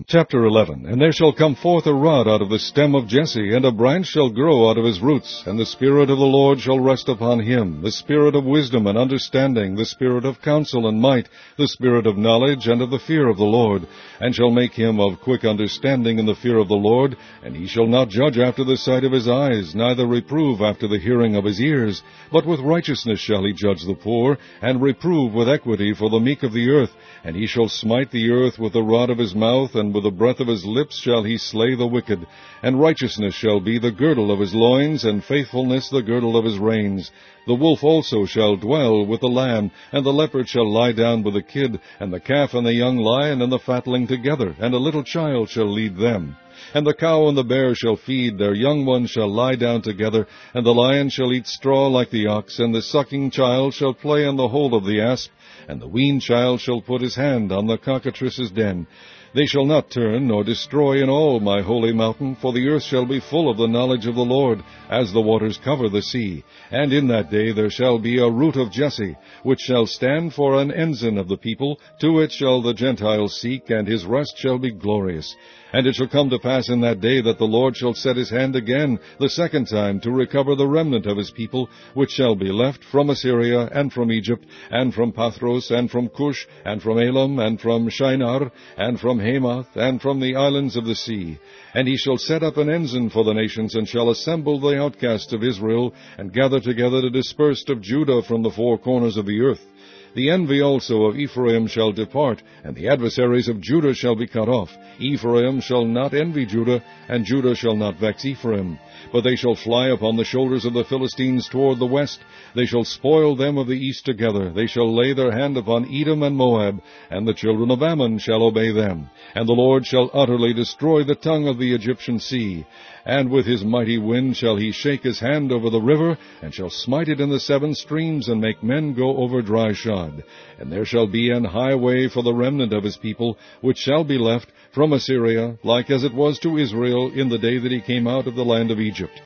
Chapter 11. And there shall come forth a rod out of the stem of Jesse, and a branch shall grow out of his roots, and the Spirit of the Lord shall rest upon him, the Spirit of wisdom and understanding, the Spirit of counsel and might, the Spirit of knowledge and of the fear of the Lord, and shall make him of quick understanding in the fear of the Lord, and he shall not judge after the sight of his eyes, neither reprove after the hearing of his ears, but with righteousness shall he judge the poor, and reprove with equity for the meek of the earth, and he shall smite the earth with the rod of his mouth, and with the breath of his lips shall he slay the wicked. And righteousness shall be the girdle of his loins, and faithfulness the girdle of his reins. The wolf also shall dwell with the lamb, and the leopard shall lie down with the kid, and the calf and the young lion and the fatling together, and a little child shall lead them. And the cow and the bear shall feed, their young ones shall lie down together, and the lion shall eat straw like the ox, and the sucking child shall play on the hole of the asp, and the weaned child shall put his hand on the cockatrice's den. They shall not turn nor destroy in all my holy mountain, for the earth shall be full of the knowledge of the Lord, as the waters cover the sea. And in that day there shall be a root of Jesse, which shall stand for an ensign of the people. To it shall the Gentiles seek, and his rest shall be glorious. And it shall come to pass in that day that the Lord shall set his hand again the second time to recover the remnant of his people, which shall be left from Assyria, and from Egypt, and from Pathros, and from Cush, and from Elam, and from Shinar, and from Hamath, and from the islands of the sea. And he shall set up an ensign for the nations, and shall assemble the outcasts of Israel, and gather together the dispersed of Judah from the four corners of the earth. The envy also of Ephraim shall depart, and the adversaries of Judah shall be cut off. Ephraim shall not envy Judah, and Judah shall not vex Ephraim. But they shall fly upon the shoulders of the Philistines toward the west. They shall spoil them of the east together. They shall lay their hand upon Edom and Moab, and the children of Ammon shall obey them. And the Lord shall utterly destroy the tongue of the Egyptian sea. And with his mighty wind shall he shake his hand over the river, and shall smite it in the seven streams, and make men go over dry shod. And there shall be an highway for the remnant of his people, which shall be left from Assyria, like as it was to Israel in the day that he came out of the land of Egypt.